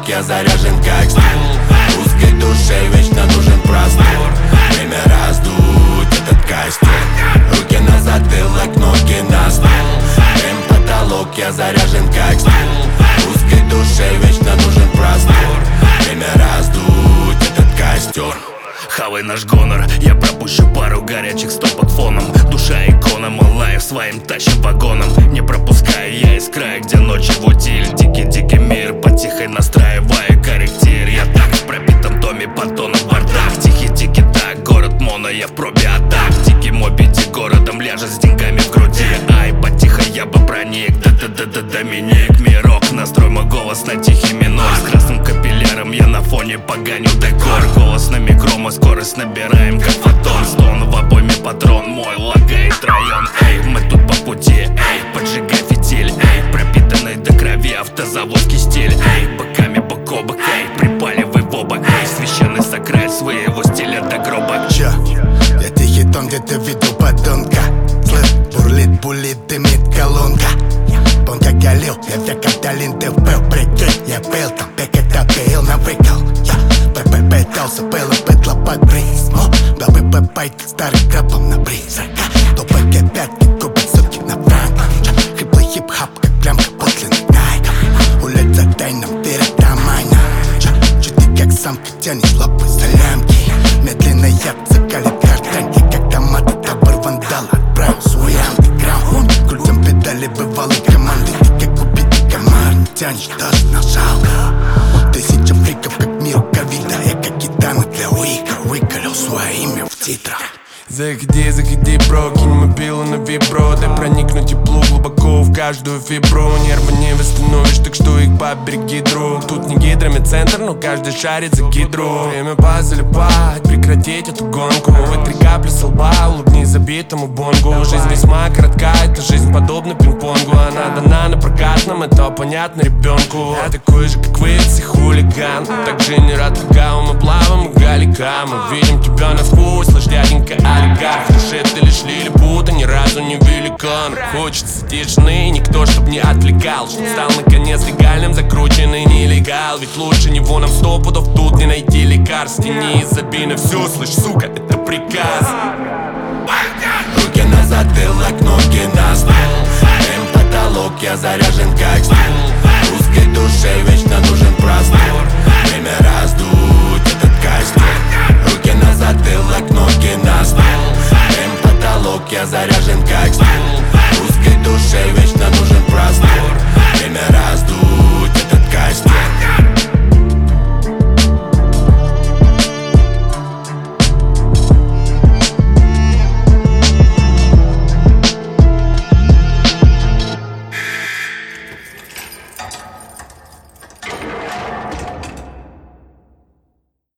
я заряжен как стил. Узкой душе вечно нужен простор. Время раздуть этот костер. Руки на затылок, ноги на стол. Потолок, я заряжен как стил. Узкой душе вечно нужен простор. Время раздуть этот костер. Хавай наш гонор, я пропущу пару горячих стопок фоном. Душа икона, малая своим тащим вагоном. Не пропускаю я из края, где ночи в утиль. Дикий мир, потихой настраивая корректир. Я так в пробитом доме, понтоном бардак. Тихий так, город моно, я в пробе атак. Дикий моби, городом ляжет с деньгами в груди. Ай, потихо я бы проник, Доминик Мирок. Настрой мой голос на тихий минор. С красным капилляром я на фоне поганю декор. Голос на микро, мы скорость набираем как фотон. Стон в обойме патрон, мой лагает район. Эй, мы тут по пути, эй, поджигай фитиль. Эй, пропитанный до крови автозаводский стиль. Эй, боками бок о бок, эй, припаливай в оба. Эй, священный сакраль своего стиля до гроба. Чё? Я тихий тон, где ты видел подонка. Слышь, бурлит, пулит, дымит колонка. Помню, как я лил, я век отдален, ты впил, прикинь. Я пил там, ты это пил, навыкал. Я пытался, было петла под бриз. Был бы байк, старый крабом на призрак. Тупые пятки, кубик, сутки на франк. Хриплый хип-хап, как плямка подлинных найков. Улица тайном, перед домайна. Чуть ты как самка, тянешь лапы за лямки. Медленно я закалит картанки, как томаты, табор вандал. Отправил свой андеграунд. Крутим педали, бывалой команды. Ты как убитый комар, не тянешь даже на жалко. Тысяча фриков, как мир ковида. Я как гитана для уика, выколел свое имя в титрах. Заходи, бро, кинь мобилу на вибро. Дай проникнуть теплу глубоко в каждую фибру. Нервы не восстановишь, так что их побереги, друг. Тут не гидромедцентр, но каждый шарит за гидру. Время позалипать, прекратить эту гонку. Вытри капли со лба, улыбнись забитому бонгу. Жизнь весьма коротка, эта жизнь подобна пинг-понгу. Она дана на прокат, нам это понятно ребенку. Я такой же, как вы, все хулиган. Так же не рад мы плаваем и галика. Мы видим тебя насквозь, лишь дяденька олигарх. Душе ты лишь лилипута, ни разу не великан. Хочется тишины, никто чтоб не отвлекал. Чтоб стал наконец легальным, закрученный нелегал. Ведь лучше него нам 100 пудов тут не найти лекарств. Тяни из забины все, слышь, сука, это приказ. Руки на затылок, ноги на стол. Потолок, я заряжен как стил.